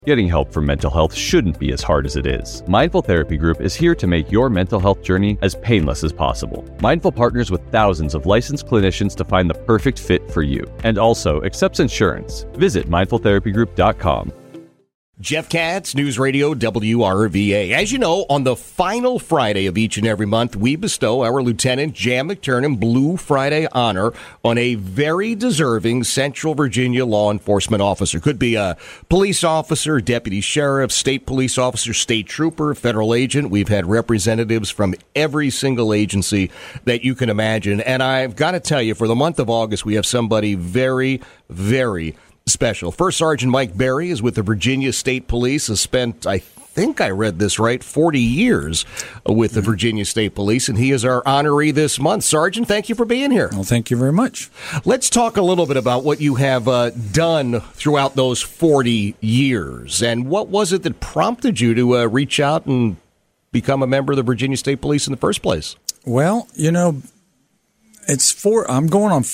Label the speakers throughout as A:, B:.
A: Getting help for mental health shouldn't be as hard as it is. Mindful Therapy Group is here to make your mental health journey as painless as possible. Mindful partners with thousands of licensed clinicians to find the perfect fit for you, and also accepts insurance. Visit mindfultherapygroup.com.
B: Jeff Katz, News Radio WRVA. As you know, on the final Friday of each and every month, we bestow our Lieutenant Jan McTurnan Blue Friday honor on a very deserving Central Virginia law enforcement officer. Could be a police officer, deputy sheriff, state police officer, state trooper, federal agent. We've had representatives from every single agency that you can imagine. And I've got to tell you, for the month of August, we have somebody very, very special. First Sergeant Mike Berry is with the Virginia State Police, has spent, I think I read this right, 40 years with the Virginia State Police, and he is our honoree this month. Sergeant, thank you for being here.
C: Well, thank you very much.
B: Let's talk a little bit about what you have done throughout those 40 years, and what was it that prompted you to reach out and become a member of the Virginia State Police in the first place?
C: Well, you know, I'm going on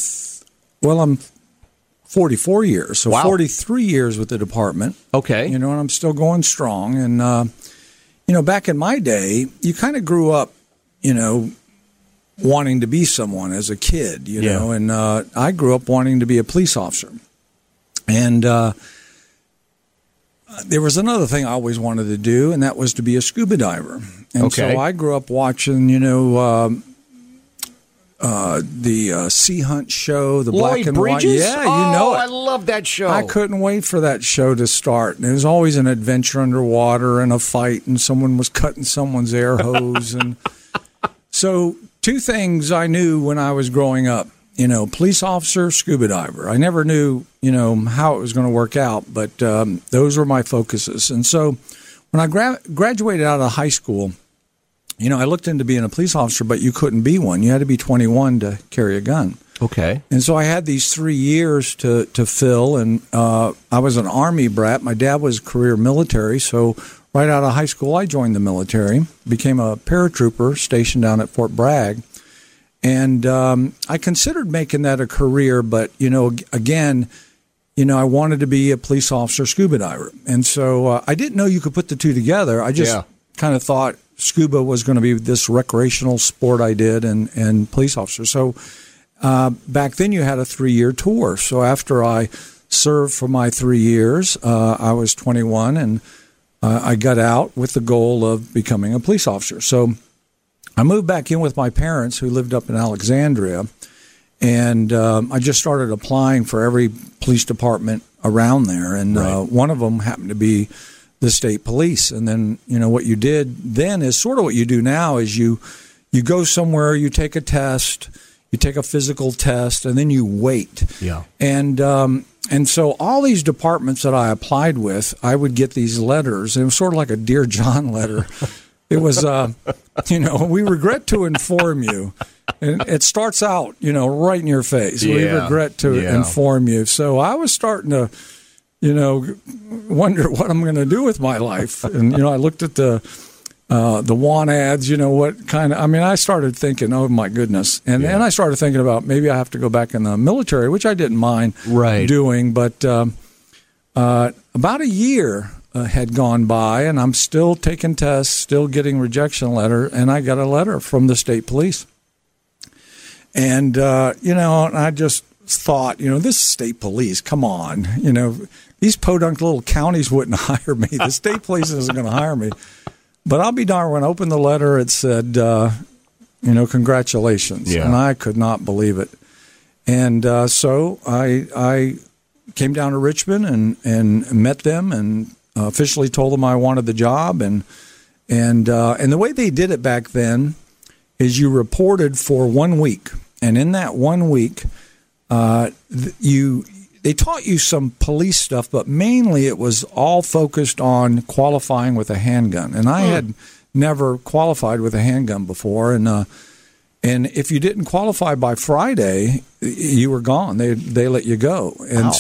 C: 44 years, so
B: wow.
C: 43 years with the department.
B: Okay.
C: You know, and I'm still going strong. And, you know, back in my day, you kind of grew up, you know, wanting to be someone as a kid, you know, and I grew up wanting to be a police officer. And there was another thing I always wanted to do, and that was to be a scuba diver. And so I grew up watching, you know, the Sea Hunt show, the
B: Lloyd
C: black and
B: Bridges?
C: white. Yeah, you know it.
B: I love that show.
C: I couldn't wait for that show to start. And it was always an adventure underwater and a fight, and someone was cutting someone's air hose. And so 2 things I knew when I was growing up, you know, police officer, scuba diver. I never knew, you know, how it was going to work out, but those were my focuses. And so when I graduated out of high school, you know, I looked into being a police officer, but you couldn't be one. You had to be 21 to carry a gun.
B: Okay.
C: And so I had these 3 years to fill, and I was an Army brat. My dad was career military, so right out of high school, I joined the military, became a paratrooper stationed down at Fort Bragg. And I considered making that a career, but, you know, again, you know, I wanted to be a police officer, scuba diver. And so I didn't know you could put the two together. I just kind of thought scuba was going to be this recreational sport I did and police officer. So back then you had a 3-year tour. So after I served for my 3 years, I was 21, and I got out with the goal of becoming a police officer. So I moved back in with my parents, who lived up in Alexandria, and I just started applying for every police department around there. And one of them happened to be the state police. And then, you know, what you did then is sort of what you do now is you go somewhere, you take a test, you take a physical test, and then you wait. Yeah. And so all these departments that I applied with, I would get these letters. It was sort of like a Dear John letter. It was, you know, we regret to inform you. And it starts out, you know, right in your face. We regret to inform you. So I was starting to, you know, wonder what I'm going to do with my life. And, you know, I looked at the want ads, you know, what kind of, I mean, I started thinking, oh, my goodness. And then I started thinking about maybe I have to go back in the military, which I didn't mind doing. But about a year had gone by, and I'm still taking tests, still getting rejection letter, and I got a letter from the state police. And, you know, I just thought, you know, this state police, come on, you know, these podunk little counties wouldn't hire me. The state police isn't going to hire me. But I'll be darned, when I opened the letter, it said, you know, congratulations. Yeah. And I could not believe it. And so I came down to Richmond and met them and officially told them I wanted the job. And the way they did it back then is you reported for 1 week. And in that 1 week, they taught you some police stuff, but mainly it was all focused on qualifying with a handgun. And I had never qualified with a handgun before. And if you didn't qualify by Friday, you were gone. They let you go. And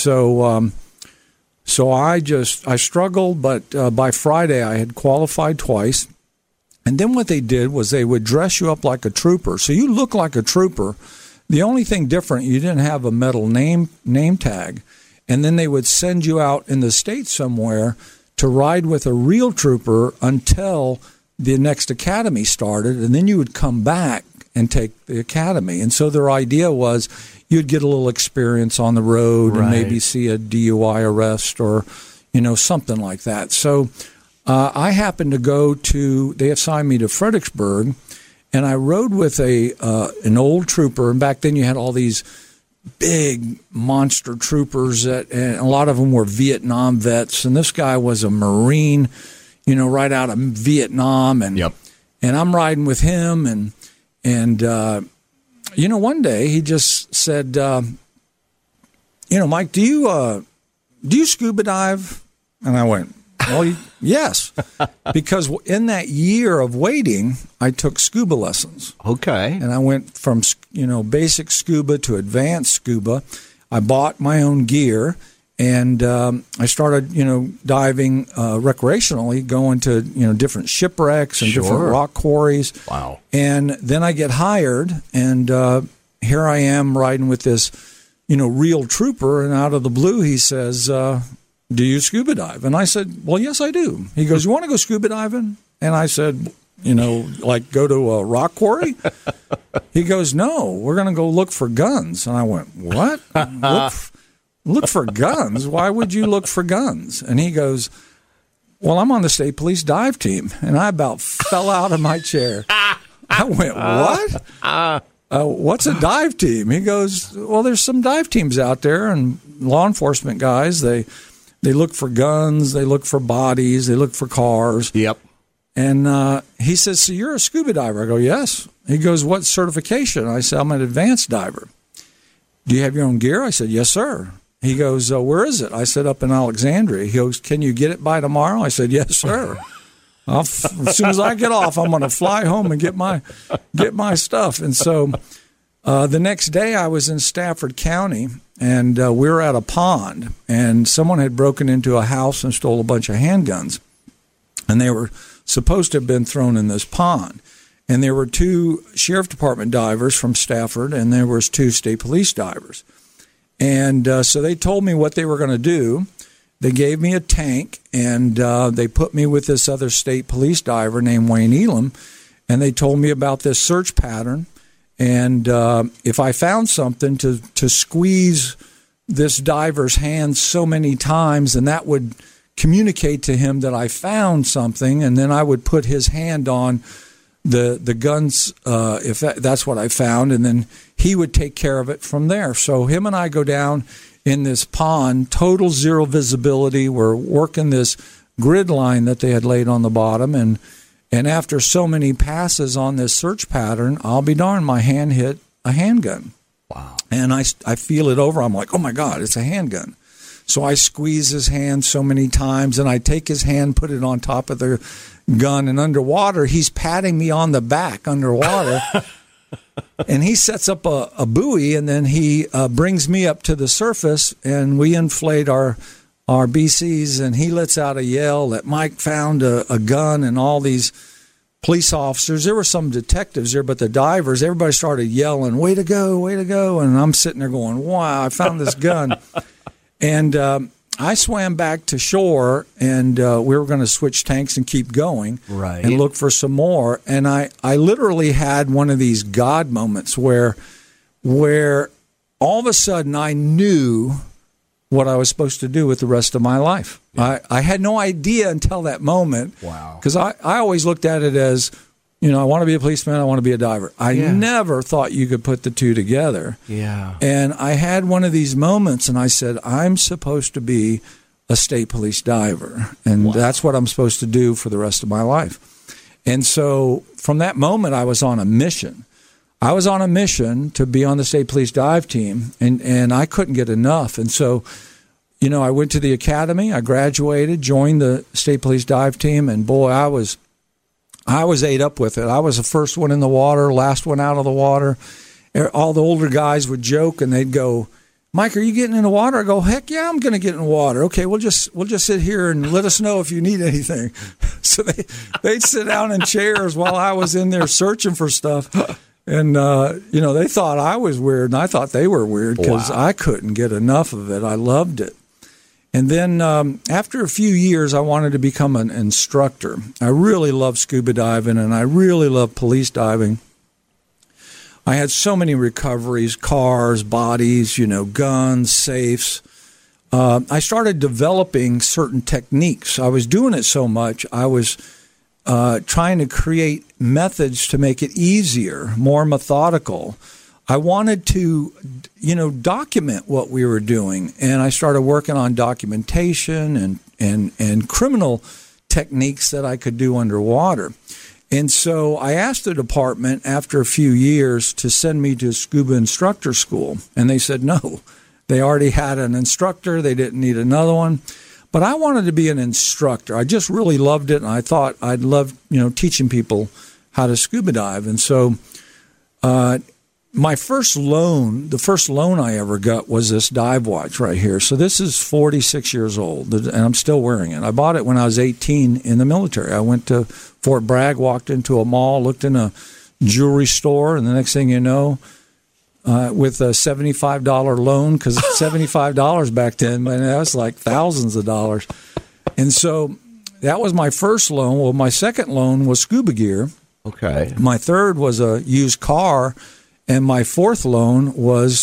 C: so I struggled, but by Friday I had qualified twice. And then what they did was they would dress you up like a trooper. So you look like a trooper. The only thing different, you didn't have a metal name tag. and then they would send you out in the States somewhere to ride with a real trooper until the next academy started, and then you would come back and take the academy. And so their idea was you'd get a little experience on the road and maybe see a DUI arrest or, something like that. So I happened to go to, they assigned me to Fredericksburg, and I rode with an old trooper. And back then you had all these big monster troopers, and a lot of them were Vietnam vets. And this guy was a Marine, right out of Vietnam. And and I'm riding with him, and one day he just said, Mike, do you scuba dive? And I went, well, yes, because in that year of waiting, I took scuba lessons.
B: Okay.
C: And I went from, basic scuba to advanced scuba. I bought my own gear, and I started, diving recreationally, going to, different shipwrecks and different rock quarries.
B: Wow.
C: And then I get hired, and here I am riding with this, real trooper, and out of the blue he says, do you scuba dive? And I said, well, yes, I do. He goes, you want to go scuba diving? And I said, like go to a rock quarry? He goes, no, we're going to go look for guns. And I went, what? Look for guns? Why would you look for guns? And he goes, well, I'm on the state police dive team. And I about fell out of my chair. I went, what? What's a dive team? He goes, well, there's some dive teams out there, and law enforcement guys, they look for guns, they look for bodies, they look for cars.
B: Yep.
C: And he says, so you're a scuba diver? I go, yes. He goes, what certification? I said, I'm an advanced diver. Do you have your own gear? I said, yes, sir. He goes, where is it? I said, up in Alexandria. He goes, can you get it by tomorrow? I said, yes, sir. As soon as I get off, I'm going to fly home and get my stuff. And so the next day I was in Stafford County, and we were at a pond, and someone had broken into a house and stole a bunch of handguns, and they were supposed to have been thrown in this pond. And there were 2 sheriff department divers from Stafford, and there was 2 state police divers. And so they told me what they were going to do. They gave me a tank, and they put me with this other state police diver named Wayne Elam, and they told me about this search pattern. And if I found something, to squeeze this diver's hand so many times, and that would communicate to him that I found something, and then I would put his hand on the guns if that's what I found, and then he would take care of it from there. So him and I go down in this pond, total zero visibility. We're working this grid line that they had laid on the bottom, and after so many passes on this search pattern, I'll be darned, my hand hit a handgun.
B: Wow.
C: And I feel it over. I'm like, oh, my God, it's a handgun. So I squeeze his hand so many times, and I take his hand, put it on top of the gun, and underwater, he's patting me on the back underwater. And he sets up a buoy, and then he brings me up to the surface, and we inflate our BCs, and he lets out a yell that Mike found a gun, and all these police officers, there were some detectives there, but the divers, everybody started yelling, way to go, and I'm sitting there going, wow, I found this gun. And I swam back to shore, and we were going to switch tanks and keep going and look for some more. And I literally had one of these God moments where all of a sudden I knew what I was supposed to do with the rest of my life. Yeah. I had no idea until that moment.
B: Wow.
C: Because I always looked at it as, I want to be a policeman, I want to be a diver. I never thought you could put the two together.
B: Yeah.
C: And I had one of these moments, and I said, I'm supposed to be a state police diver. And that's what I'm supposed to do for the rest of my life. And so from that moment, I was on a mission. I was on a mission to be on the state police dive team, and I couldn't get enough. And so, I went to the academy, I graduated, joined the state police dive team, and boy, I was ate up with it. I was the first one in the water, last one out of the water. All the older guys would joke, and they'd go, Mike, are you getting in the water? I go, heck yeah, I'm going to get in the water. Okay, we'll just sit here and let us know if you need anything. So they'd sit down in chairs while I was in there searching for stuff. And, they thought I was weird, and I thought they were weird because I couldn't get enough of it. I loved it. And then after a few years, I wanted to become an instructor. I really love scuba diving, and I really love police diving. I had so many recoveries, cars, bodies, guns, safes. I started developing certain techniques. I was doing it so much, I was trying to create methods to make it easier, more methodical. I wanted to, document what we were doing, and I started working on documentation and criminal techniques that I could do underwater. And so I asked the department after a few years to send me to scuba instructor school, and they said no. They already had an instructor. They didn't need another one. But I wanted to be an instructor. I just really loved it, and I thought I'd love, teaching people how to scuba dive. And so my first loan, the first loan I ever got was this dive watch right here. So this is 46 years old, and I'm still wearing it. I bought it when I was 18 in the military. I went to Fort Bragg, walked into a mall, looked in a jewelry store, and the next thing you know, with a $75 loan, because $75 back then, man, that was like thousands of dollars. And so that was my first loan. Well, my second loan was scuba gear.
B: Okay.
C: My third was a used car. And my fourth loan was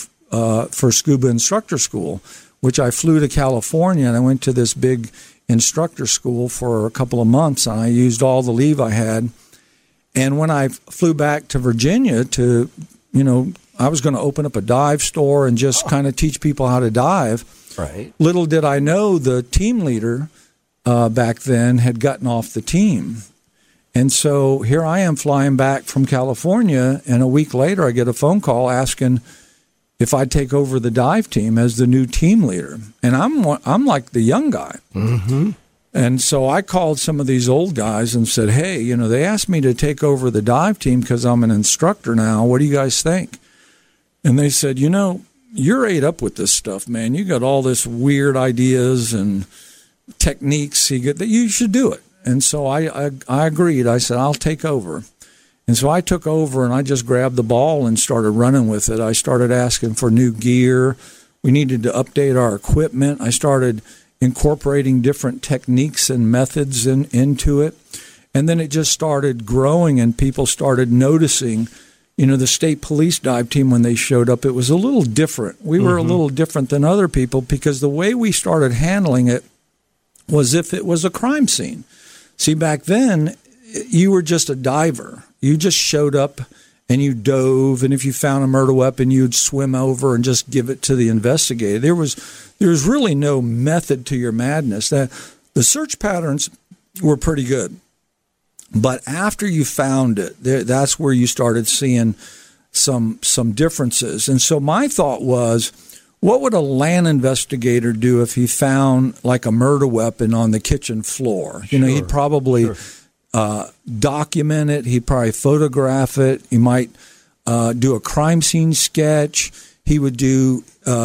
C: for scuba instructor school, which I flew to California, and I went to this big instructor school for a couple of months, and I used all the leave I had. And when I flew back to Virginia to, I was going to open up a dive store and just kind of teach people how to dive.
B: Right.
C: Little did I know the team leader back then had gotten off the team. And so here I am flying back from California, and a week later I get a phone call asking if I'd take over the dive team as the new team leader. And I'm like the young guy.
B: Mm-hmm.
C: And so I called some of these old guys and said, hey, they asked me to take over the dive team because I'm an instructor now. What do you guys think? And they said, you're ate up with this stuff, man. You got all this weird ideas and techniques that you should do it. And so I agreed. I said, I'll take over. And so I took over, and I just grabbed the ball and started running with it. I started asking for new gear. We needed to update our equipment. I started incorporating different techniques and methods into it. And then it just started growing, and people started noticing, the state police dive team, when they showed up, it was a little different. We were a little different than other people because the way we started handling it was if it was a crime scene. See, back then, you were just a diver. You just showed up and you dove, and if you found a murder weapon, you'd swim over and just give it to the investigator. There was really no method to your madness. The search patterns were pretty good. But after you found it, that's where you started seeing some differences. And so my thought was, what would a land investigator do if he found like a murder weapon on the kitchen floor?
B: Sure.
C: He'd probably document it. He'd probably photograph it. He might do a crime scene sketch. He would do,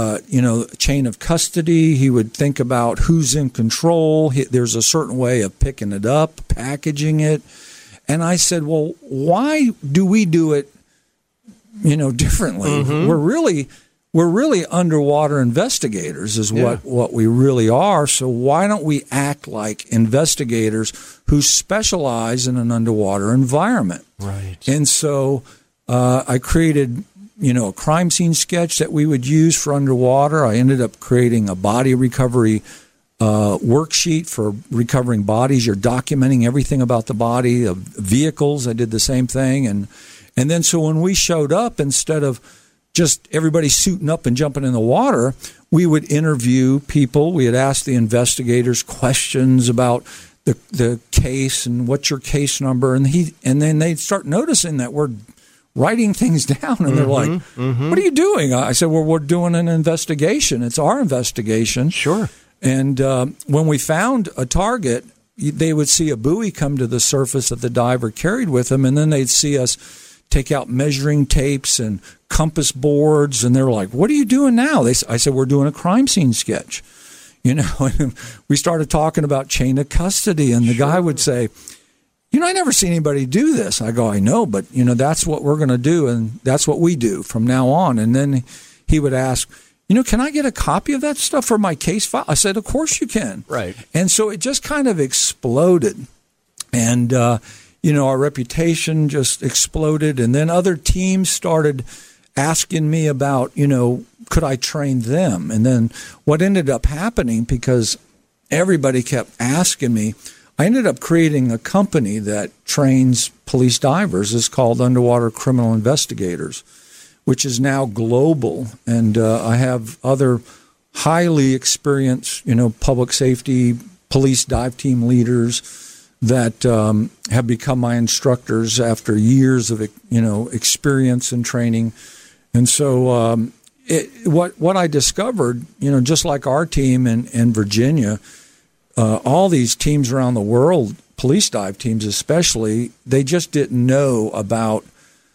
C: chain of custody. He would think about who's in control. There's a certain way of picking it up, packaging it. And I said, well, why do we do it, differently?
B: Mm-hmm.
C: We're really underwater investigators is what we really are. So why don't we act like investigators who specialize in an underwater environment?
B: Right.
C: And so I created, a crime scene sketch that we would use for underwater. I ended up creating a body recovery worksheet for recovering bodies. You're documenting everything about the body, of vehicles. I did the same thing. And then so when we showed up, instead of just everybody suiting up and jumping in the water, we would interview people. We would ask the investigators questions about the case and what's your case number, and then they'd start noticing that we're writing things down, and they're like, what are you doing? I said, well, we're doing an investigation. It's our investigation.
B: Sure.
C: And when we found a target, they would see a buoy come to the surface that the diver carried with him, and then they'd see us take out measuring tapes and compass boards, and they're like, what are you doing now? I said, we're doing a crime scene sketch. And we started talking about chain of custody, and the guy would say, I never seen anybody do this. I go, I know, but, that's what we're going to do, and that's what we do from now on. And then he would ask, can I get a copy of that stuff for my case file? I said, of course you can.
B: Right.
C: And so it just kind of exploded. And, our reputation just exploded. And then other teams started asking me about, could I train them? And then what ended up happening, because everybody kept asking me, I ended up creating a company that trains police divers. It's called Underwater Criminal Investigators, which is now global. And I have other highly experienced, public safety, police dive team leaders that have become my instructors after years of, experience and training. And so what I discovered, just like our team in Virginia, all these teams around the world, police dive teams especially, they just didn't know about,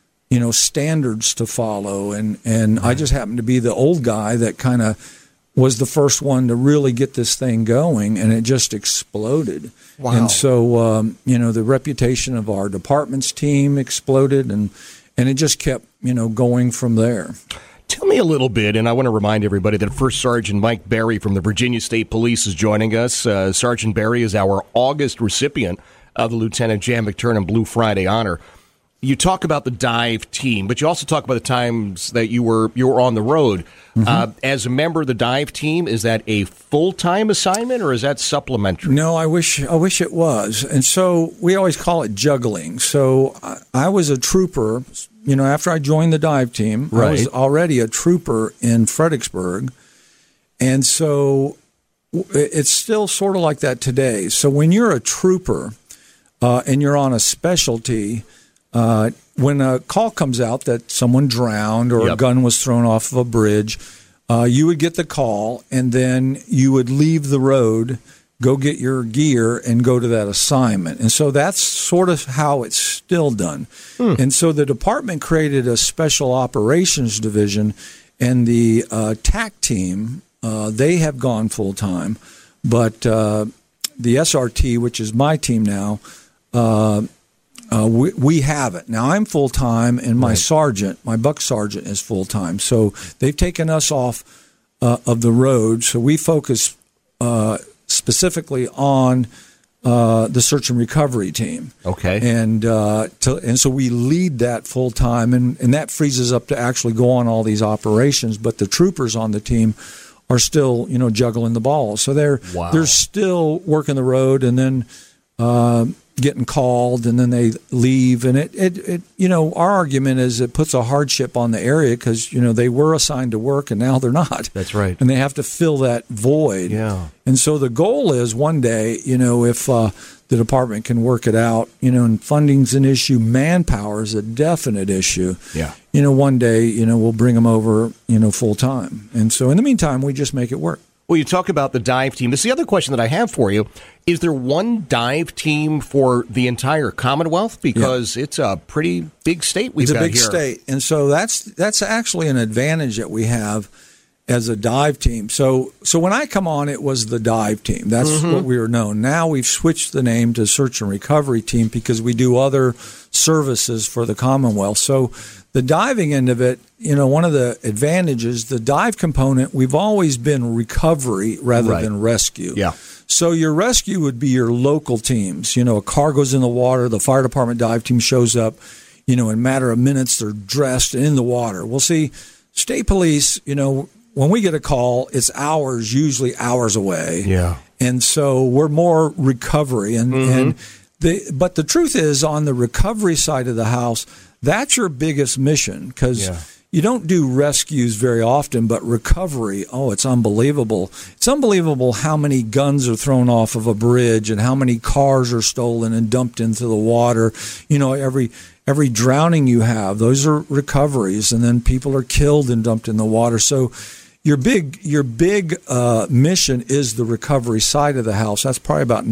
C: standards to follow. And I just happened to be the old guy that kind of was the first one to really get this thing going, and it just exploded.
B: Wow.
C: And so, the reputation of our department's team exploded, and it just kept, going from there.
B: Tell me a little bit, and I want to remind everybody that First Sergeant Mike Berry from the Virginia State Police is joining us. Sergeant Berry is our August recipient of the Lieutenant Jan McTurnan Blue Friday Honor. You talk about the dive team, but you also talk about the times that you were on the road. Mm-hmm. As a member of the dive team, is that a full-time assignment or is that supplementary?
C: No, I wish it was. And so we always call it juggling. So I was a trooper. After I joined the dive team, right. I was already a trooper in Fredericksburg. And so it's still sort of like that today. So when you're a trooper and you're on a specialty, when a call comes out that someone drowned or a gun was thrown off of a bridge, you would get the call, and then you would leave the road, go get your gear, and go to that assignment. And so that's sort of how it's still done. And so the department created a special operations division, and the TAC team, they have gone full-time. But the SRT, which is my team now, we haven't. Now, I'm full-time, and my sergeant, my buck sergeant, is full-time. So they've taken us off of the road. So we focus specifically on the search and recovery team.
B: Okay.
C: And so we lead that full-time, and that frees us up to actually go on all these operations. But the troopers on the team are still, juggling the ball. So they're still working the road, and then getting called, and then they leave. And it our argument is it puts a hardship on the area because, they were assigned to work and now they're not.
B: That's right.
C: And they have to fill that void.
B: Yeah.
C: And so the goal is one day, if the department can work it out, and funding's an issue, manpower is a definite issue.
B: Yeah.
C: One day, we'll bring them over, full time. And so in the meantime, we just make it work.
B: Well, you talk about the dive team. This is the other question that I have for you. Is there one dive team for the entire Commonwealth? Because it's a pretty big state we've got here.
C: It's a big state. And so that's actually an advantage that we have as a dive team. So when I come on, it was the dive team. That's what we were known. Now we've switched the name to search and recovery team because we do other services for the Commonwealth. So the diving end of it, one of the advantages, the dive component, we've always been recovery rather than rescue.
B: Yeah.
C: So your rescue would be your local teams. A car goes in the water, the fire department dive team shows up, in a matter of minutes, they're dressed and in the water. Well, see, state police, when we get a call, it's usually hours away.
B: Yeah.
C: And so we're more recovery. But the truth is, on the recovery side of the house, that's your biggest mission because you don't do rescues very often, but recovery, it's unbelievable. It's unbelievable how many guns are thrown off of a bridge and how many cars are stolen and dumped into the water. Every drowning you have, those are recoveries, and then people are killed and dumped in the water. So your big mission is the recovery side of the house. That's probably about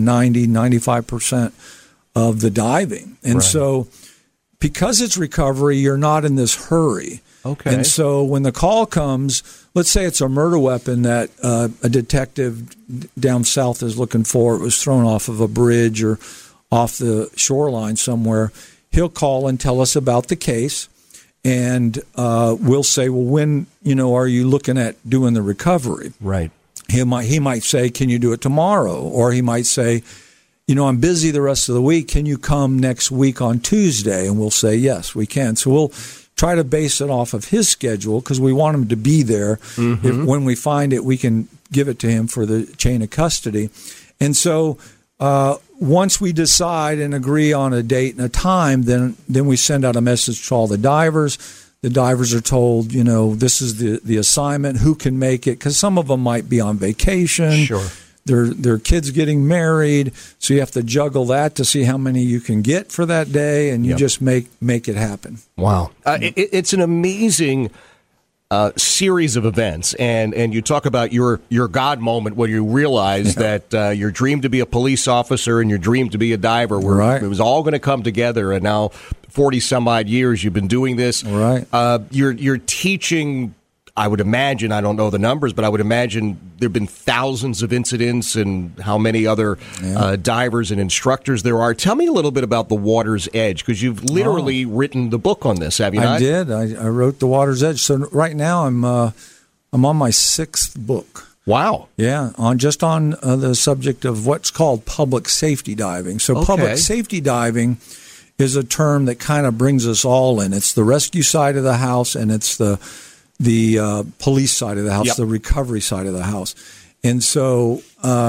C: 95% of the diving. And so because it's recovery, you're not in this hurry.
B: Okay.
C: And so when the call comes, let's say it's a murder weapon that a detective down south is looking for. It was thrown off of a bridge or off the shoreline somewhere. He'll call and tell us about the case. And we'll say, well, when, are you looking at doing the recovery?
B: Right.
C: He might say, can you do it tomorrow? Or he might say, I'm busy the rest of the week. Can you come next week on Tuesday? And we'll say, yes, we can. So we'll try to base it off of his schedule because we want him to be there. Mm-hmm. When we find it, we can give it to him for the chain of custody. And so once we decide and agree on a date and a time, then we send out a message to all the divers. The divers are told, this is the assignment, who can make it, because some of them might be on vacation.
B: Sure.
C: Their kids getting married, so you have to juggle that to see how many you can get for that day, and you just make it happen.
B: Wow. It's an amazing series of events, and you talk about your God moment when you realize that your dream to be a police officer and your dream to be a diver, it was all going to come together, and now 40 some odd years you've been doing this.
C: Right.
B: You're teaching. I would imagine, I don't know the numbers, but I would imagine there have been thousands of incidents and how many other divers and instructors there are. Tell me a little bit about The Water's Edge, because you've literally written the book on this, have you not?
C: I did. I wrote The Water's Edge. So right now I'm on my 6th book.
B: Wow.
C: Yeah, on the subject of what's called public safety diving. So public safety diving is a term that kind of brings us all in. It's the rescue side of the house, and it's the police side of the house, the recovery side of the house. And so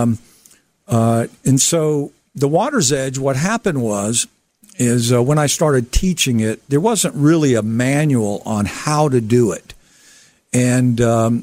C: The Water's Edge, what happened is when I started teaching it, there wasn't really a manual on how to do it. And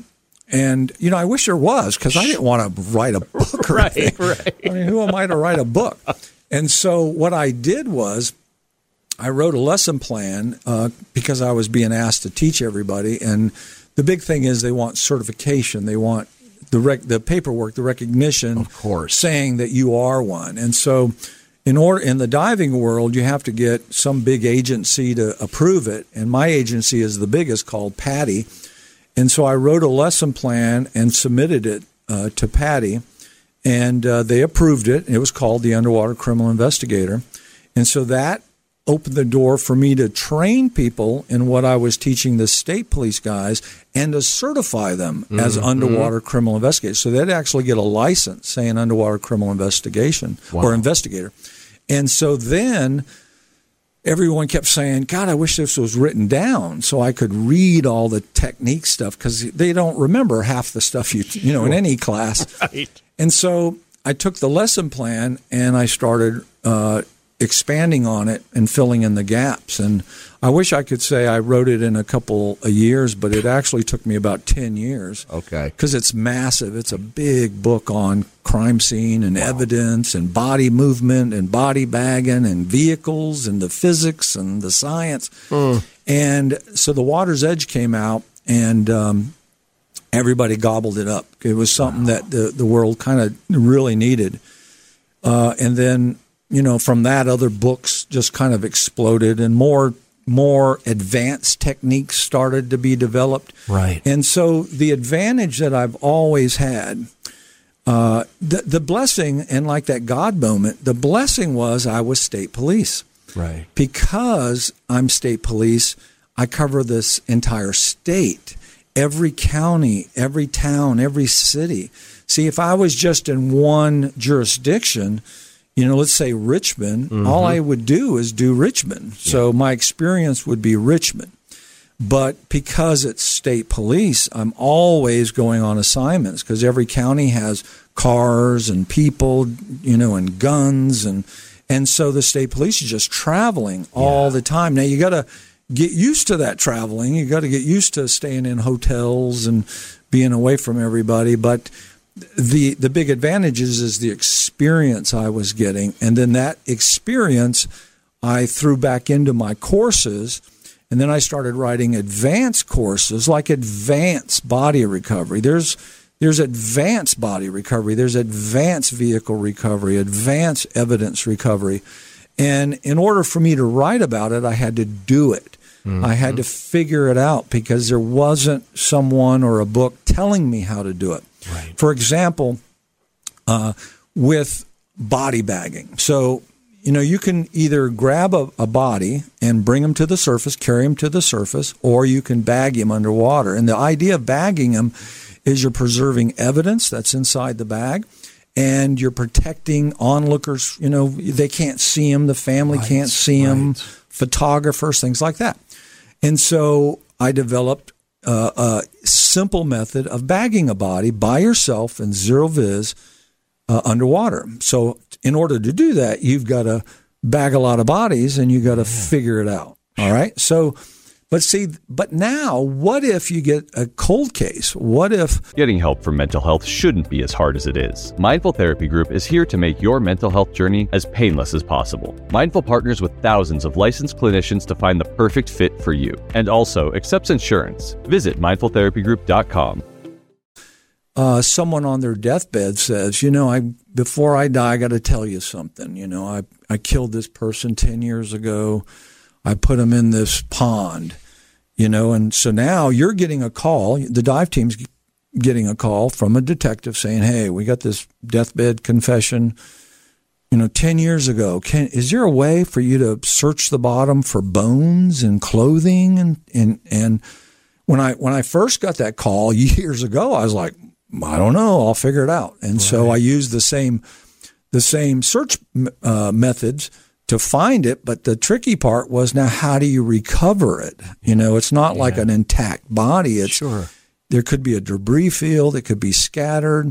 C: I wish there was, because I didn't want to write a book or anything. Right. I mean, who am I to write a book? And so what I did was I wrote a lesson plan because I was being asked to teach everybody. And the big thing is they want certification. They want the paperwork, the recognition,
B: of course,
C: saying that you are one. And so in the diving world, you have to get some big agency to approve it. And my agency is the biggest, called PADI. And so I wrote a lesson plan and submitted it to PADI, and they approved it. It was called the Underwater Criminal Investigator. And so that opened the door for me to train people in what I was teaching the state police guys and to certify them as underwater criminal investigators. So they'd actually get a license saying underwater criminal investigation or investigator. And so then everyone kept saying, God, I wish this was written down so I could read all the technique stuff, because they don't remember half the stuff in any class.
B: Right.
C: And so I took the lesson plan and I started expanding on it and filling in the gaps. And I wish I could say I wrote it in a couple of years, but it actually took me about 10 years.
B: Okay.
C: Because it's massive. It's a big book on crime scene and evidence and body movement and body bagging and vehicles and the physics and the science. And so The Water's Edge came out, and everybody gobbled it up. It was something that the world kind of really needed. And then, from that, other books just kind of exploded, and more advanced techniques started to be developed.
B: Right.
C: And so the advantage that I've always had, the blessing, and like that God moment, the blessing was I was state police.
B: Right.
C: Because I'm state police, I cover this entire state, every county, every town, every city. See, if I was just in one jurisdiction, let's say Richmond, all I would do is do Richmond. So my experience would be Richmond. But because it's state police, I'm always going on assignments, because every county has cars and people, and guns. And so the state police is just traveling all the time. Now, you got to get used to that traveling. You got to get used to staying in hotels and being away from everybody. But the big advantage is the experience I was getting. And then that experience I threw back into my courses. And then I started writing advanced courses, like advanced body recovery. There's advanced body recovery. There's advanced vehicle recovery, advanced evidence recovery. And in order for me to write about it, I had to do it. I had to figure it out, because there wasn't someone or a book telling me how to do it. Right. For example, with body bagging. So, you can either grab a body and bring him to the surface, carry him to the surface, or you can bag him underwater. And the idea of bagging him is you're preserving evidence that's inside the bag, and you're protecting onlookers. They can't see him, the family can't see him, photographers, things like that. And so I developed a simple method of bagging a body by yourself in zero viz underwater. So in order to do that, you've got to bag a lot of bodies, and you got to figure it out. All right. So, but now, what if you get a cold case? What if
A: Getting help for mental health shouldn't be as hard as it is. Mindful Therapy Group is here to make your mental health journey as painless as possible. Mindful partners with thousands of licensed clinicians to find the perfect fit for you, and also accepts insurance. Visit mindfultherapygroup.com.
C: Someone on their deathbed says, before I die, I got to tell you something. I killed this person 10 years ago. I put him in this pond, and so now you're getting a call. The dive team's getting a call from a detective saying, hey, we got this deathbed confession, 10 years ago. Is there a way for you to search the bottom for bones and clothing? And when I first got that call years ago, I was like, I don't know, I'll figure it out. And so I used the same search methods to find it, but the tricky part was, now how do you recover it? It's not like an intact body. There could be a debris field. It could be scattered.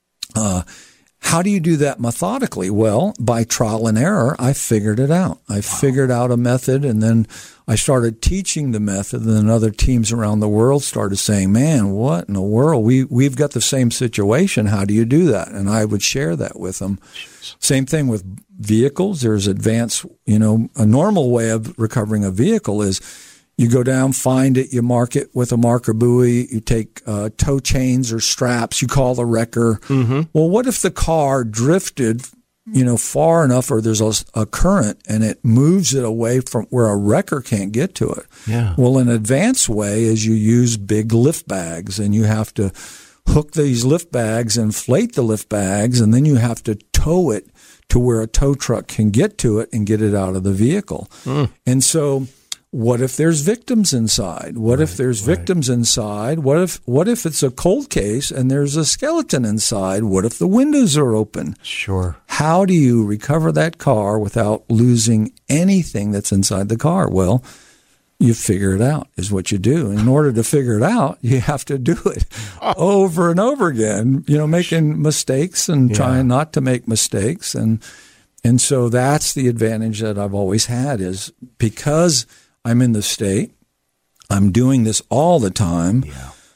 C: How do you do that methodically? Well, by trial and error, I figured it out. I figured out a method, and then I started teaching the method, and then other teams around the world started saying, man, what in the world? We've got the same situation. How do you do that? And I would share that with them. Same thing with vehicles. There's advanced, a normal way of recovering a vehicle is you go down, find it, you mark it with a marker buoy, you take tow chains or straps, you call the wrecker. Mm-hmm. Well, what if the car drifted, far enough, or there's a current and it moves it away from where a wrecker can't get to it? Yeah. Well, an advanced way is you use big lift bags, and you have to hook these lift bags, inflate the lift bags, and then you have to tow it to where a tow truck can get to it and get it out of the vehicle. And so what if there's victims inside? What if there's victims inside? What if it's a cold case and there's a skeleton inside? What if the windows are open? Sure. How do you recover that car without losing anything that's inside the car? Well, you figure it out is what you do. And in order to figure it out, you have to do it over and over again, making mistakes and trying not to make mistakes. And so that's the advantage that I've always had, is because I'm in the state, I'm doing this all the time.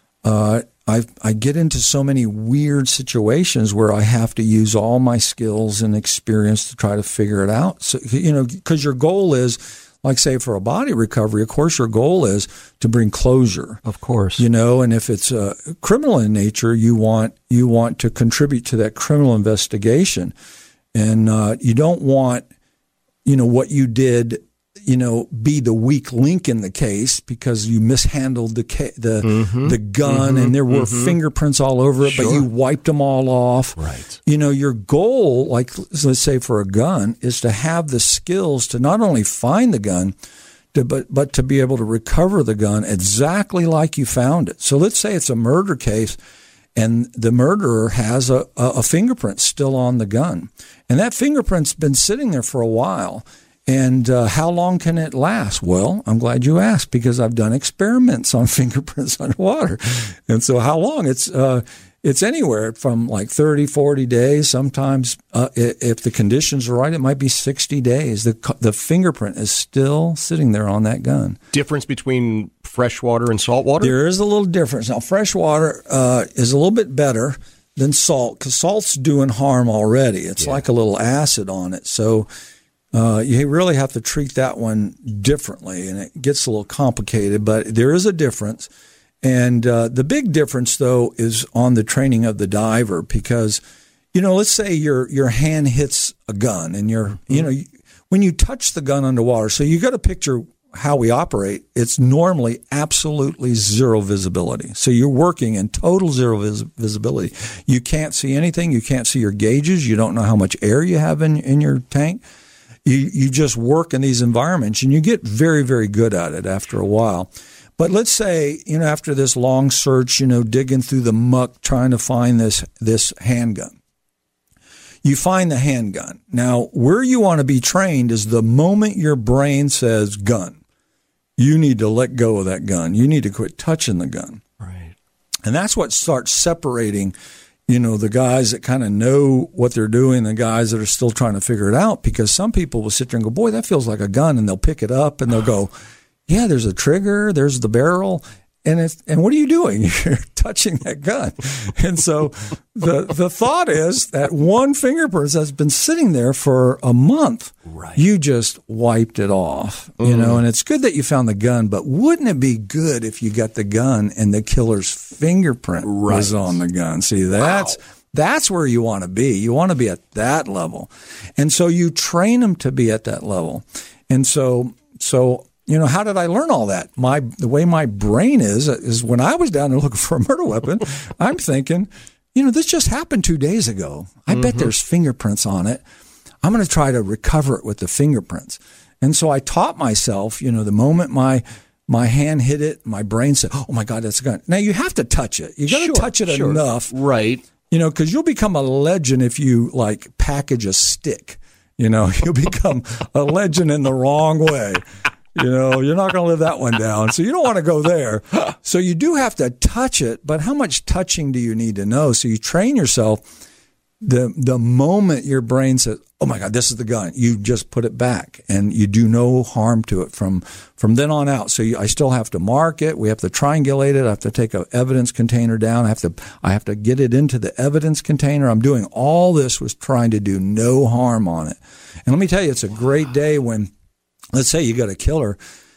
C: I get into so many weird situations where I have to use all my skills and experience to try to figure it out. So, because your goal is, like, say, for a body recovery, of course, your goal is to bring closure. Of course. And if it's criminal in nature, you want to contribute to that criminal investigation. And you don't want, what you did, be the weak link in the case because you mishandled the gun and there were fingerprints all over it, but you wiped them all off. Right. Your goal, like, let's say for a gun, is to have the skills to not only find the gun, but to be able to recover the gun exactly like you found it. So let's say it's a murder case and the murderer has a fingerprint still on the gun. And that fingerprint's been sitting there for a while. And how long can it last? Well, I'm glad you asked, because I've done experiments on fingerprints underwater. And so how long? It's anywhere from like 30, 40 days. Sometimes if the conditions are right, it might be 60 days. The fingerprint is still sitting there on that gun.
B: Difference between freshwater and saltwater?
C: There is a little difference. Now, freshwater is a little bit better than salt, because salt's doing harm already. It's like a little acid on it. So you really have to treat that one differently, and it gets a little complicated, but there is a difference. And the big difference, though, is on the training of the diver, because, let's say your hand hits a gun and when you touch the gun underwater, so you got to picture how we operate. It's normally absolutely zero visibility. So you're working in total zero visibility. You can't see anything. You can't see your gauges. You don't know how much air you have in your tank. you just work in these environments, and you get very, very good at it after a while. But let's say, after this long search, digging through the muck trying to find this handgun. You find the handgun. Now, where you want to be trained is the moment your brain says gun, you need to let go of that gun. You need to quit touching the gun.
B: Right.
C: And that's what starts separating, the guys that kind of know what they're doing, the guys that are still trying to figure it out, because some people will sit there and go, boy, that feels like a gun. And they'll pick it up and they'll go, yeah, there's a trigger, there's the barrel. And what are you doing? You're touching that gun. And so the thought is that one fingerprint has been sitting there for a month.
B: Right.
C: You just wiped it off, and it's good that you found the gun, but wouldn't it be good if you got the gun and the killer's fingerprint was on the gun? See, that's where you want to be. You want to be at that level. And so you train them to be at that level. And so how did I learn all that? The way my brain is when I was down there looking for a murder weapon, I'm thinking, this just happened 2 days ago. I bet there's fingerprints on it. I'm going to try to recover it with the fingerprints. And so I taught myself, the moment my hand hit it, my brain said, oh my God, that's a gun. Now you have to touch it. You got to touch it enough.
B: Right.
C: Because you'll become a legend if you package a stick. You'll become a legend in the wrong way. You're not going to live that one down. So you don't want to go there. So you do have to touch it, but how much touching do you need to know? So you train yourself. The moment your brain says, oh my God, this is the gun, you just put it back and you do no harm to it from then on out. So I still have to mark it. We have to triangulate it. I have to take an evidence container down. I have to get it into the evidence container. I'm doing all this was trying to do no harm on it. And let me tell you, it's a great day when, let's say you got a killer,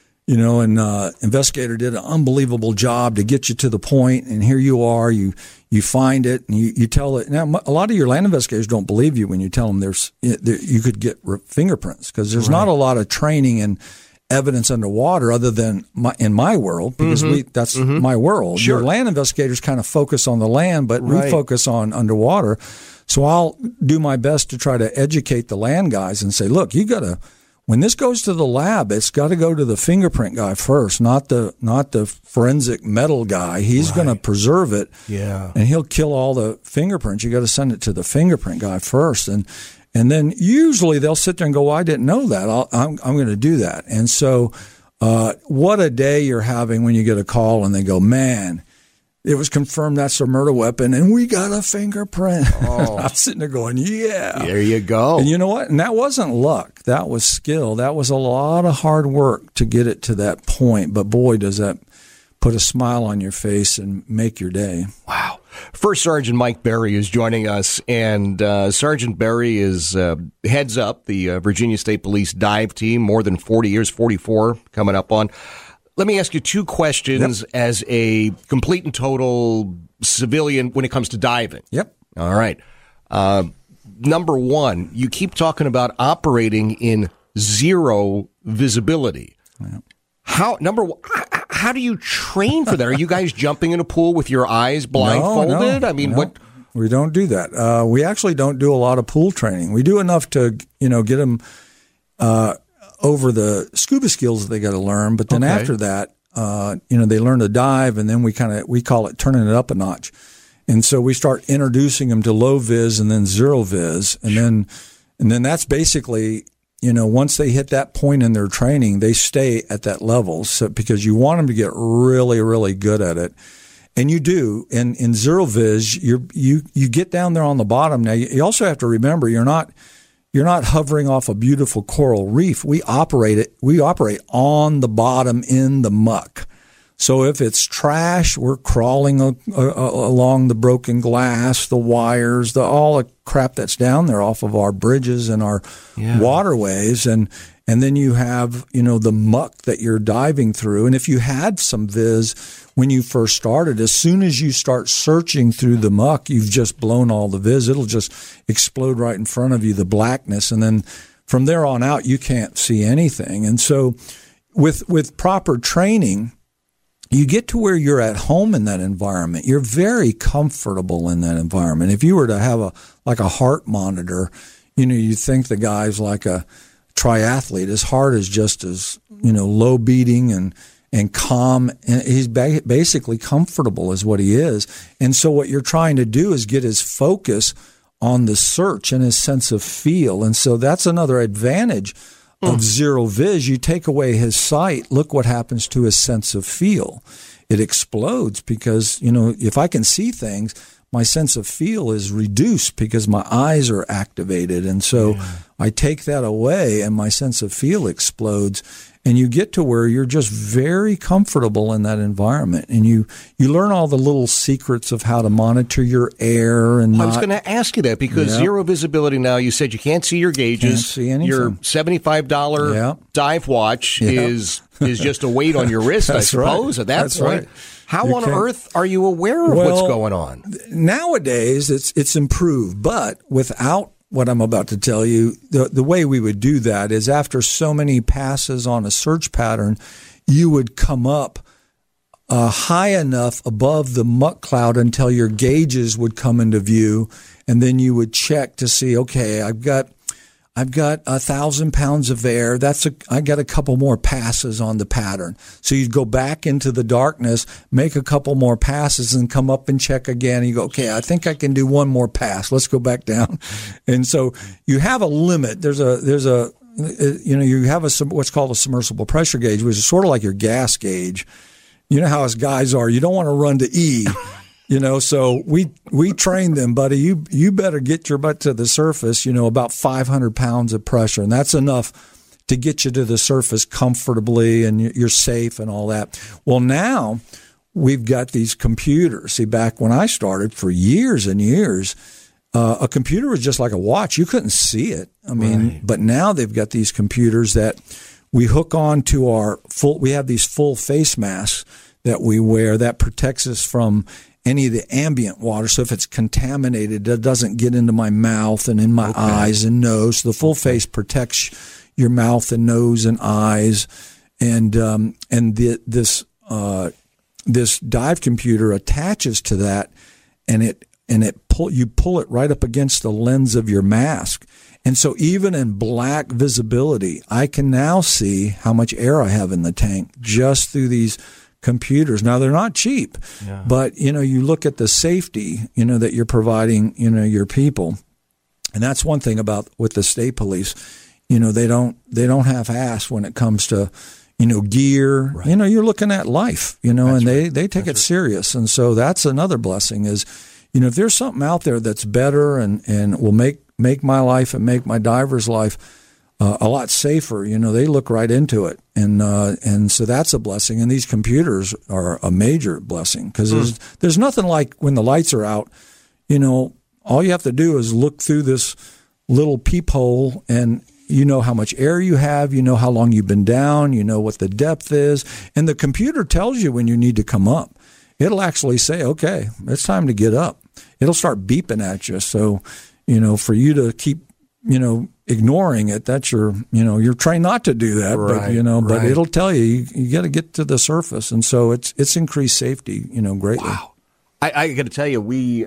C: and investigator did an unbelievable job to get you to the point, and here you are, you find it, and you tell it. Now, a lot of your land investigators don't believe you when you tell them you could get fingerprints, because there's not a lot of training in evidence underwater other than in my world, because that's my world.
B: Sure.
C: Your land investigators kind of focus on the land, but we focus on underwater. So I'll do my best to try to educate the land guys and say, look, you got to, when this goes to the lab, it's got to go to the fingerprint guy first, not the forensic metal guy. He's going to preserve it, and he'll kill all the fingerprints. You got to send it to the fingerprint guy first, and then usually they'll sit there and go, well, "I didn't know that. I'm going to do that." And so, what a day you're having when you get a call and they go, "Man, it was confirmed that's a murder weapon, and we got a fingerprint." Oh. I'm sitting there going, yeah.
B: There you go.
C: And you know what? And that wasn't luck. That was skill. That was a lot of hard work to get it to that point. But boy, does that put a smile on your face and make your day.
B: Wow. First Sergeant Mike Berry is joining us, and Sergeant Berry is heads up the Virginia State Police dive team, more than 40 years, 44 coming up on. Let me ask you two questions as a complete and total civilian when it comes to diving.
C: Yep.
B: All right. Number one, you keep talking about operating in zero visibility. Yep. How do you train for that? Are you guys jumping in a pool with your eyes blindfolded?
C: No,
B: I mean,
C: no.
B: what?
C: We don't do that. We actually don't do a lot of pool training. We do enough to, get them over the scuba skills that they got to learn. But then after that, they learn to dive, and then we call it turning it up a notch. And so we start introducing them to low vis and then zero vis. And then that's basically, once they hit that point in their training, they stay at that level. So, because you want them to get really, really good at it. And you do. And in zero vis, you get down there on the bottom. Now, you also have to remember, you're not hovering off a beautiful coral reef. We operate on the bottom in the muck. So if it's trash, we're crawling along the broken glass, the wires, all the crap that's down there off of our bridges and our waterways. And then you have, the muck that you're diving through. And if you had some viz when you first started, as soon as you start searching through the muck, you've just blown all the viz. It'll just explode right in front of you, the blackness. And then from there on out, you can't see anything. And so with proper training, you get to where you're at home in that environment. You're very comfortable in that environment. If you were to have a heart monitor, you think the guy's like a triathlete. His heart is just as, low beating and calm, and he's basically comfortable is what he is. And so what you're trying to do is get his focus on the search and his sense of feel. And so that's another advantage of zero viz. You take away his sight, look what happens to his sense of feel. It explodes because, if I can see things, my sense of feel is reduced because my eyes are activated. And so I take that away and my sense of feel explodes. And you get to where you're just very comfortable in that environment. And you learn all the little secrets of how to monitor your air. And
B: I was going to ask you that because zero visibility now, you said you can't see your gauges.
C: Can't see anything.
B: Your $75 dive watch is just a weight on your wrist, I suppose, at that point. Right. How on earth are you aware of what's going on?
C: Nowadays, it's improved, but without what I'm about to tell you, the way we would do that is after so many passes on a search pattern, you would come up high enough above the muck cloud until your gauges would come into view, and then you would check to see, okay, I've got 1,000 pounds of air. I got a couple more passes on the pattern. So you'd go back into the darkness, make a couple more passes, and come up and check again. And you go, okay, I think I can do one more pass. Let's go back down. And so you have a limit. You have what's called a submersible pressure gauge, which is sort of like your gas gauge. You know how us guys are. You don't want to run to E. So we train them, buddy. You better get your butt to the surface, about 500 pounds of pressure. And that's enough to get you to the surface comfortably and you're safe and all that. Well, now we've got these computers. See, back when I started for years and years, a computer was just like a watch. You couldn't see it. But now they've got these computers that we hook on to we have these full face masks that we wear that protects us from any of the ambient water. So if it's contaminated, it doesn't get into my mouth and in my eyes and nose. So the full face protects your mouth and nose and eyes. And this dive computer attaches to that, and you pull it right up against the lens of your mask. And so even in black visibility, I can now see how much air I have in the tank just through these computers. Now, they're not cheap, but, you look at the safety, that you're providing, your people. And that's one thing with the state police, they don't half-ass when it comes to, gear. Right. You're looking at life, and they take it serious. And so that's another blessing is, if there's something out there that's better and will make my life and make my diver's life a lot safer, they look right into it. And so that's a blessing. And these computers are a major blessing because there's nothing like when the lights are out, all you have to do is look through this little peephole and you know how much air you have, you know how long you've been down, you know what the depth is. And the computer tells you when you need to come up. It'll actually say, okay, it's time to get up. It'll start beeping at you. So, for you to keep, ignoring it, that's you're trained not to do that, but it'll tell you got to get to the surface. And so it's increased safety, greatly.
B: Wow. I got to tell you, we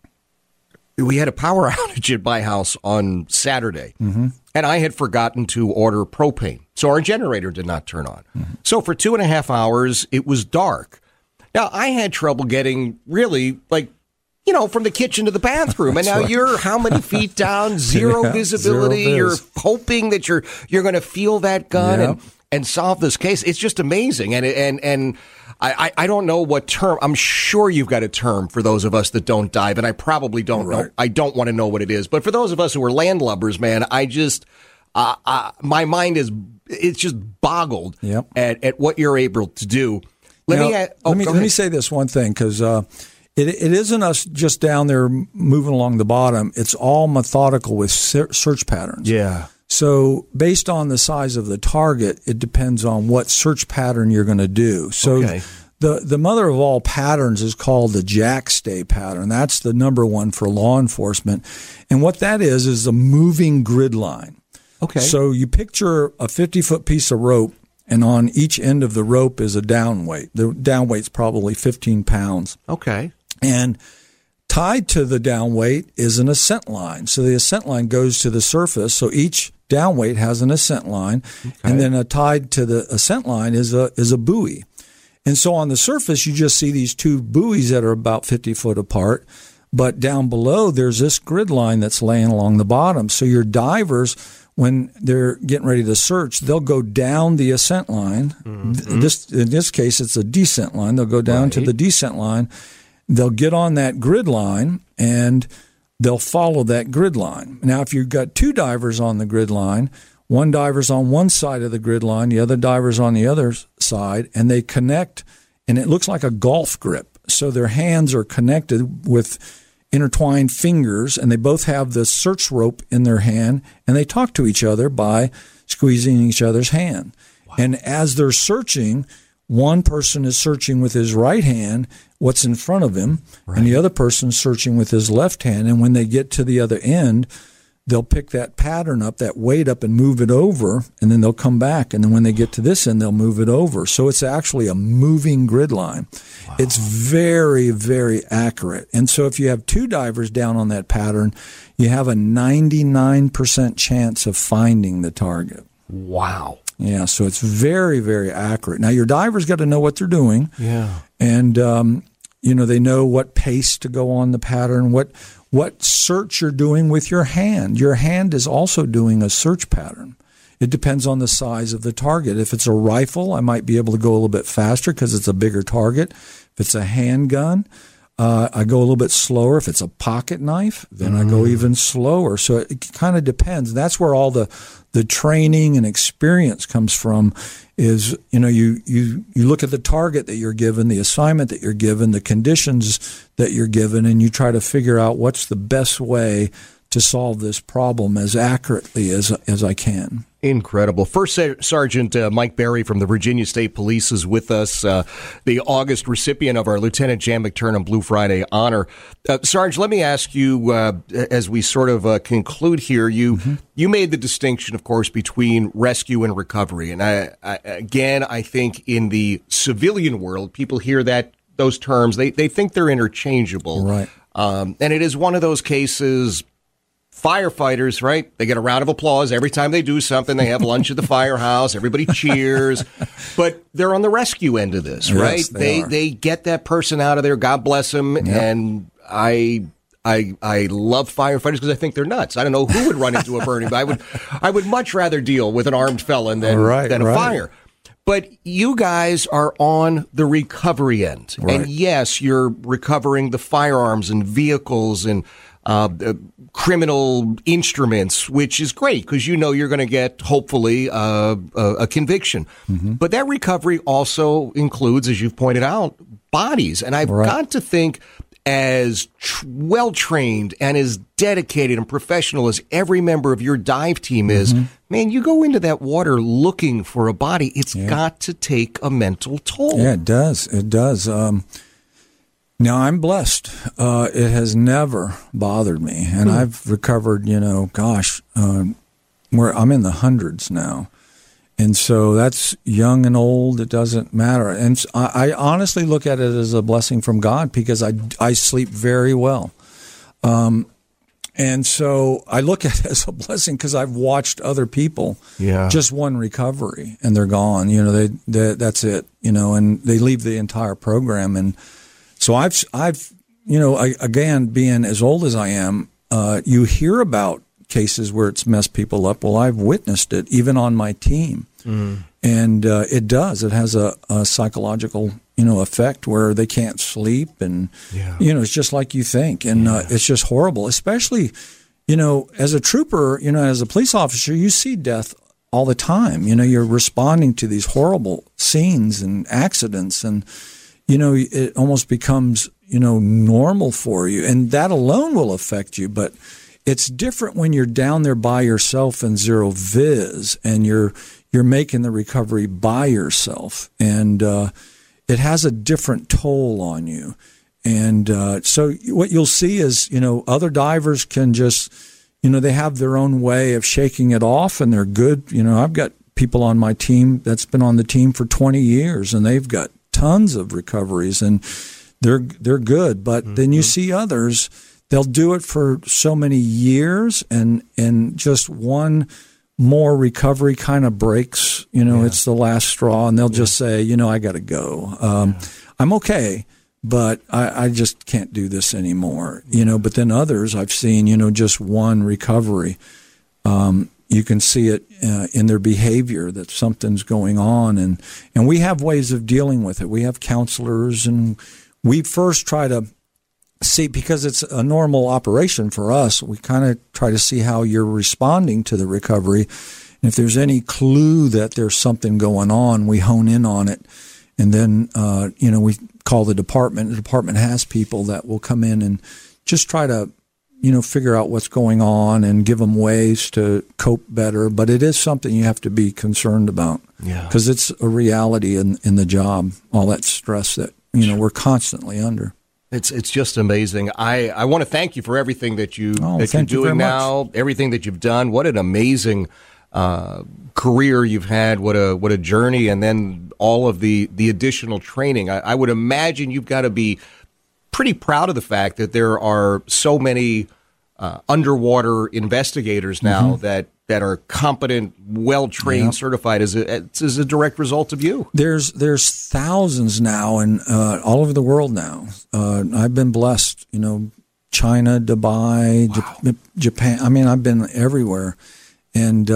B: had a power outage at my house on Saturday, and I had forgotten to order propane. So our generator did not turn on. So for 2.5 hours, it was dark. Now, I had trouble getting really, from the kitchen to the bathroom. And now you're how many feet down? Zero visibility. You're hoping that you're going to feel that gun and solve this case. It's just amazing. And I don't know what term. I'm sure you've got a term for those of us that don't dive, and I probably don't know. I don't want to know what it is. But for those of us who are landlubbers, man, I just my mind it's just boggled at what you're able to do. Let me say this one thing because.
C: It isn't us just down there moving along the bottom. It's all methodical with search patterns.
B: Yeah.
C: So based on the size of the target, it depends on what search pattern you're going to do. So the mother of all patterns is called the jack stay pattern. That's the number one for law enforcement. And what that is a moving grid line.
B: Okay.
C: So you picture a 50-foot piece of rope, and on each end of the rope is a down weight. The down weight's probably 15 pounds.
B: Okay.
C: And tied to the down weight is an ascent line. So the ascent line goes to the surface. So each down weight has an ascent line, and then tied to the ascent line is a buoy. And so on the surface, you just see these two buoys that are about 50 foot apart. But down below, there's this grid line that's laying along the bottom. So your divers, when they're getting ready to search, they'll go down the ascent line. In this case, it's a descent line. They'll go down to the descent line. They'll get on that grid line, and they'll follow that grid line. Now, if you've got two divers on the grid line, one diver's on one side of the grid line, the other diver's on the other side, and they connect, and it looks like a golf grip. So their hands are connected with intertwined fingers, and they both have the search rope in their hand, and they talk to each other by squeezing each other's hand. Wow. And as they're searching, one person is searching with his right hand what's in front of him, and the other person's searching with his left hand. And when they get to the other end, they'll pick that pattern up, that weight up, and move it over, and then they'll come back. And then when they get to this end, they'll move it over. So it's actually a moving grid line. Wow. It's very, very accurate. And so if you have two divers down on that pattern, you have a 99% chance of finding the target.
B: Wow.
C: Yeah, so it's very, very accurate. Now, your diver's got to know what they're doing.
B: Yeah.
C: And, they know what pace to go on the pattern, what search you're doing with your hand. Your hand is also doing a search pattern. It depends on the size of the target. If it's a rifle, I might be able to go a little bit faster because it's a bigger target. If it's a handgun, I go a little bit slower. If it's a pocket knife, then I go even slower. So it kind of depends. That's where all the training and experience comes from. Is you look at the target that you're given, the assignment that you're given, the conditions that you're given, and you try to figure out what's the best way to solve this problem as accurately as I can.
B: Incredible. First Sergeant Mike Berry from the Virginia State Police is with us, the August recipient of our Lieutenant Jan McTurnan Blue Friday honor. Sarge, let me ask you, as we sort of conclude here, you made the distinction, of course, between rescue and recovery. And I think in the civilian world, people hear those terms, they think they're interchangeable.
C: Right.
B: And it is one of those cases. Firefighters, right? They get a round of applause every time they do something. They have lunch at the firehouse. Everybody cheers. But they're on the rescue end of this, right?
C: Yes,
B: they get that person out of there. God bless them. Yep. And I love firefighters because I think they're nuts. I don't know who would run into a burning, but I would much rather deal with an armed felon than a fire. But you guys are on the recovery end. Right. And yes, you're recovering the firearms and vehicles and criminal instruments, which is great because you're going to get, hopefully, a conviction. But that recovery also includes, as you've pointed out, bodies. And I've got to think, as well-trained and as dedicated and professional as every member of your dive team is, man, you go into that water looking for a body. It's got to take a mental toll.
C: Yeah, it does. It does. Now, I'm blessed. It has never bothered me. And I've recovered, where I'm in the hundreds now. And so that's young and old. It doesn't matter. And I honestly look at it as a blessing from God because I sleep very well. And so I look at it as a blessing because I've watched other people just one recovery and they're gone. That's it, and they leave the entire program. And so I've again, being as old as I am, you hear about cases where it's messed people up. Well, I've witnessed it even on my team. And it does. It has a psychological, effect where they can't sleep and, it's just like you think. And it's just horrible, especially, as a trooper, as a police officer, you see death all the time. You're responding to these horrible scenes and accidents and, it almost becomes, normal for you. And that alone will affect you. But it's different when you're down there by yourself in zero viz and you're making the recovery by yourself. And it has a different toll on you. And so what you'll see is, other divers can just, they have their own way of shaking it off and they're good. I've got people on my team that's been on the team for 20 years and they've got tons of recoveries and they're good. But then you see others, they'll do it for so many years and just one more recovery kind of breaks. It's the last straw, and they'll just say, I got to go. I'm okay, but I just can't do this anymore. But then others I've seen, just one recovery. You can see it in their behavior that something's going on, and we have ways of dealing with it. We have counselors, and we first try to see, because it's a normal operation for us, we kind of try to see how you're responding to the recovery. And if there's any clue that there's something going on, we hone in on it, and then we call the department. The department has people that will come in and just try to figure out what's going on and give them ways to cope better. But it is something you have to be concerned about, because it's a reality in the job, all that stress that, we're constantly under.
B: It's just amazing. I want to thank you for everything that you're doing now, everything that you've done. What an amazing career you've had. What a journey, and then all of the additional training. I would imagine you've got to be pretty proud of the fact that there are so many underwater investigators now that are competent, well-trained, certified as a direct result of you.
C: There's thousands now, and all over the world now. I've been blessed, China, Dubai, Japan. I mean, I've been everywhere. And,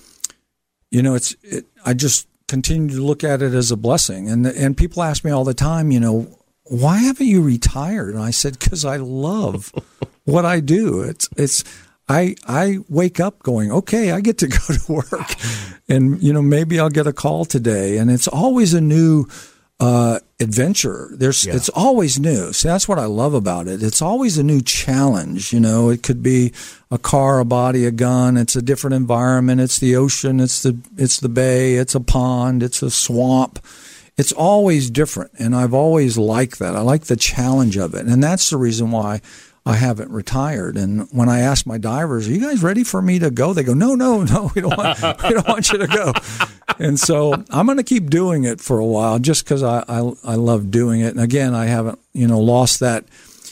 C: I just continue to look at it as a blessing. And people ask me all the time, why haven't you retired? And I said, because I love what I do. I wake up going, okay, I get to go to work, and maybe I'll get a call today, and it's always a new adventure. It's always new. See, that's what I love about it. It's always a new challenge. It could be a car, a body, a gun. It's a different environment. It's the ocean. It's the bay. It's a pond. It's a swamp. It's always different, and I've always liked that. I like the challenge of it, and that's the reason why I haven't retired. And when I ask my divers, "Are you guys ready for me to go?" They go, "No, we don't want you to go." And so I'm going to keep doing it for a while, just because I love doing it. And again, I haven't lost that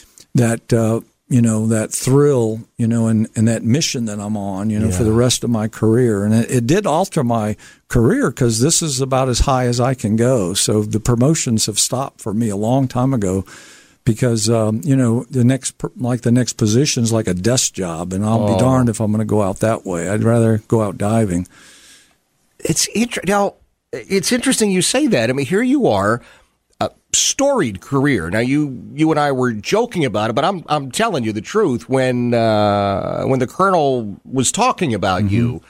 C: thrill, and that mission that I'm on, for the rest of my career. And it did alter my career, because this is about as high as I can go. So the promotions have stopped for me a long time ago, because, the next position's like a desk job, and I'll be darned if I'm going to go out that way. I'd rather go out diving.
B: It's interesting you say that. I mean, here you are, a storied career. Now, you and I were joking about it, but I'm telling you the truth. When the colonel was talking about you,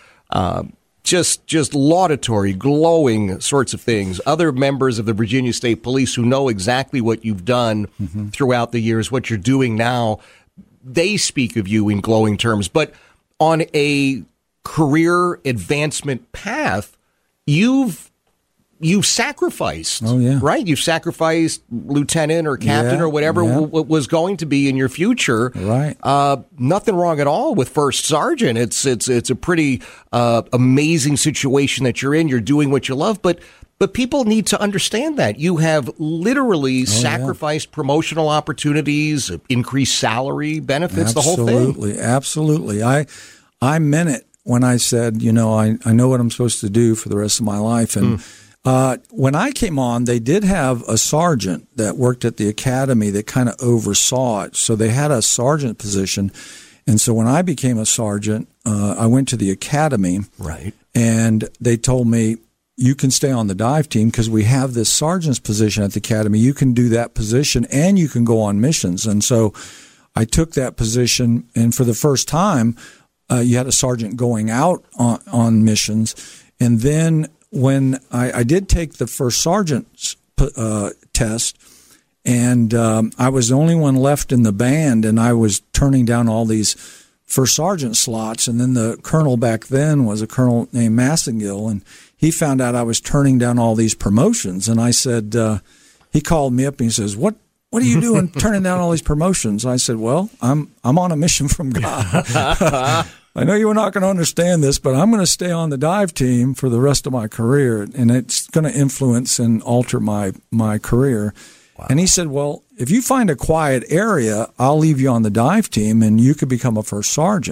B: just laudatory, glowing sorts of things. Other members of the Virginia State Police who know exactly what you've done throughout the years, what you're doing now, they speak of you in glowing terms. But on a career advancement path, you've sacrificed, right? You've sacrificed lieutenant or captain or whatever was going to be in your future.
C: Right.
B: Nothing wrong at all with first sergeant. It's a pretty amazing situation that you're in. You're doing what you love, but people need to understand that you have literally sacrificed promotional opportunities, increased salary, benefits, the whole thing.
C: Absolutely. I meant it when I said, I know what I'm supposed to do for the rest of my life. And when I came on, they did have a sergeant that worked at the academy that kind of oversaw it. So they had a sergeant position. And so when I became a sergeant, I went to the academy.
B: Right.
C: And they told me, you can stay on the dive team because we have this sergeant's position at the academy. You can do that position and you can go on missions. And so I took that position. And for the first time, you had a sergeant going out on missions. And then when I did take the first sergeant's test, and I was the only one left in the band, and I was turning down all these first sergeant slots. And then the colonel back then was a colonel named Massengill, and he found out I was turning down all these promotions. And I said, he called me up and he says, What are you doing turning down all these promotions? I said, well, I'm on a mission from God. I know you're not going to understand this, but I'm going to stay on the dive team for the rest of my career, and it's going to influence and alter my career. Wow. And he said, well, if you find a quiet area, I'll leave you on the dive team, and you could become a first sergeant.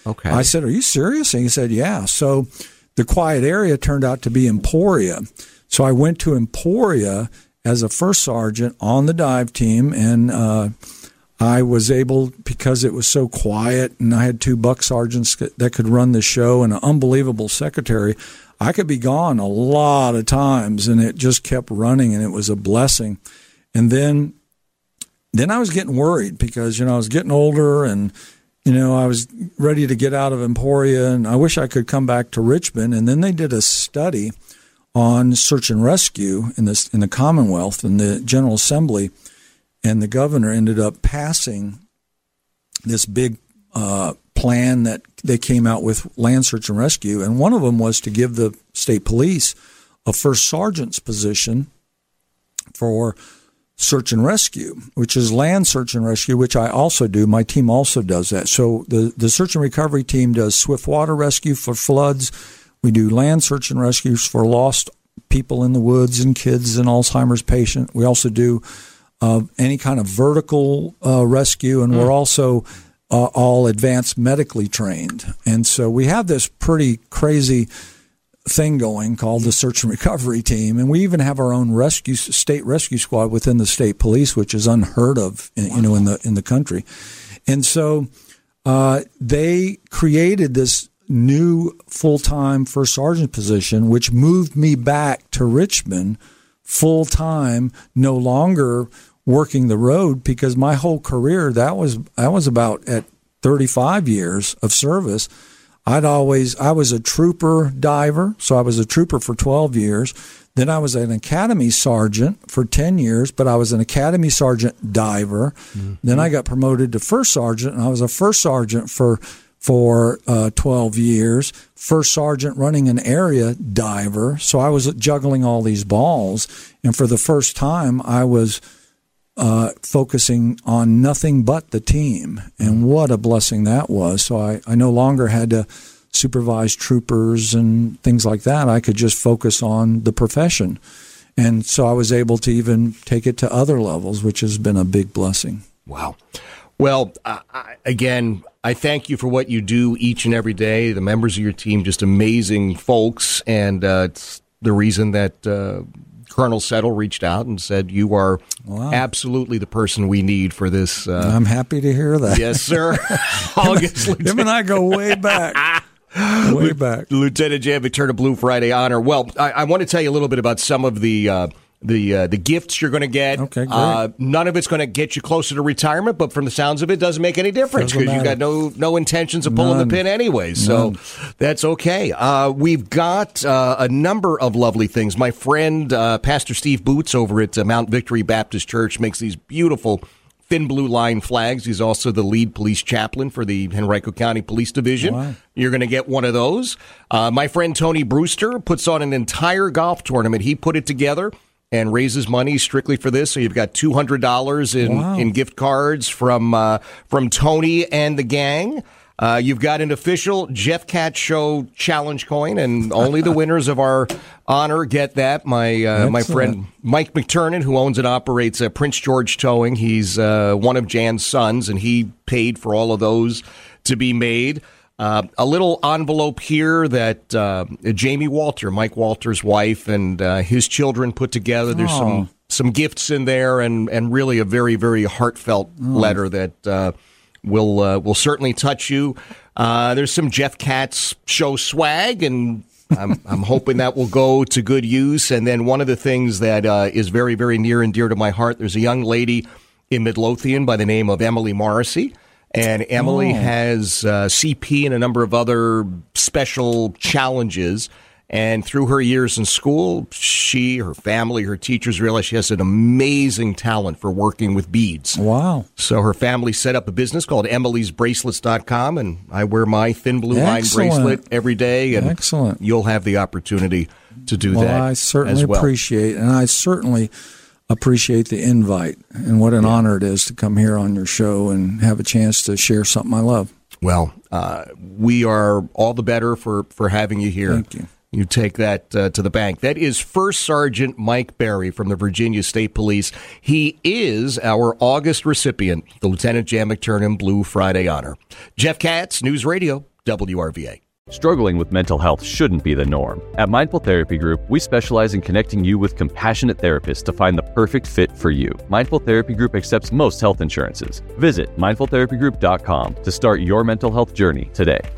B: Okay.
C: I said, "Are you serious?" And he said, "Yeah." So the quiet area turned out to be Emporia. So I went to Emporia as a first sergeant on the dive team, and I was able, because it was so quiet and I had 2 buck sergeants that could run the show and an unbelievable secretary, I could be gone a lot of times, and it just kept running, and it was a blessing. And then I was getting worried because, I was getting older, and, I was ready to get out of Emporia, and I wish I could come back to Richmond. And then they did a study on search and rescue in the Commonwealth, and the General Assembly and the governor ended up passing this big plan that they came out with, land search and rescue, and one of them was to give the state police a first sergeant's position for search and rescue, which is land search and rescue, which I also do. My team also does that. So the search and recovery team does swift water rescue for floods. We do land search and rescues for lost people in the woods and kids and Alzheimer's patient. We also do any kind of vertical rescue, and we're also all advanced medically trained. And so we have this pretty crazy thing going called the search and recovery team, and we even have our own state rescue squad within the state police, which is unheard of, in the country. And so they created this new full-time first sergeant position, which moved me back to Richmond full-time, no longer working the road, because my whole career, that was about at 35 years of service. I was a trooper diver, so I was a trooper for 12 years. Then I was an academy sergeant for 10 years, but I was an academy sergeant diver. Mm-hmm. Then I got promoted to first sergeant, and I was a first sergeant for 12 years, first sergeant running an area diver. So I was juggling all these balls, and for the first time I was focusing on nothing but the team, and what a blessing that was. So I no longer had to supervise troopers and things like that. I could just focus on the profession, and so I was able to even take it to other levels, which has been a big blessing.
B: Wow. Well, again, I thank you for what you do each and every day. The members of your team, just amazing folks, and it's the reason that Colonel Settle reached out and said you are absolutely the person we need for this.
C: I'm happy to hear that.
B: Yes, sir. August.
C: Him and I go way back. Way back.
B: Lieutenant Jan McTurnan, Blue Friday Honor. Well, I want to tell you a little bit about some of the gifts you're going to get.
C: Okay, great.
B: None of it's going to get you closer to retirement, but from the sounds of it, doesn't make any difference because you've got no intentions of pulling the pin anyway. So that's okay. We've got a number of lovely things. My friend, Pastor Steve Boots over at Mount Victory Baptist Church makes these beautiful thin blue line flags. He's also the lead police chaplain for the Henrico County Police Division. Wow. You're going to get one of those. My friend Tony Brewster puts on an entire golf tournament. He put it together and raises money strictly for this. So you've got $200 in gift cards from Tony and the gang. You've got an official Jeff Katz Show challenge coin, and only the winners of our honor get that. My friend Mike McTurnan, who owns and operates Prince George Towing, he's one of Jan's sons, and he paid for all of those to be made. A little envelope here that Jamie Walter, Mike Walter's wife, and his children put together. There's some gifts in there, and really a very, very heartfelt letter that will certainly touch you. There's some Jeff Katz Show swag, and I'm hoping that will go to good use. And then one of the things that is very, very near and dear to my heart, there's a young lady in Midlothian by the name of Emily Morrissey. And Emily has CP and a number of other special challenges. And through her years in school, she, her family, her teachers realized she has an amazing talent for working with beads.
C: Wow.
B: So her family set up a business called EmilysBracelets.com, and I wear my thin blue line bracelet every day. And
C: excellent.
B: You'll have the opportunity to do that.
C: Well, I certainly appreciate it, and I certainly appreciate the invite, and what an honor it is to come here on your show and have a chance to share something I love.
B: Well, we are all the better for having you here.
C: Thank you.
B: You take that to the bank. That is First Sergeant Mike Berry from the Virginia State Police. He is our August recipient, the Lieutenant Jan McTurnan Blue Friday Honor. Jeff Katz, News Radio, WRVA.
A: Struggling with mental health shouldn't be the norm. At Mindful Therapy Group, we specialize in connecting you with compassionate therapists to find the perfect fit for you. Mindful Therapy Group accepts most health insurances. Visit mindfultherapygroup.com to start your mental health journey today.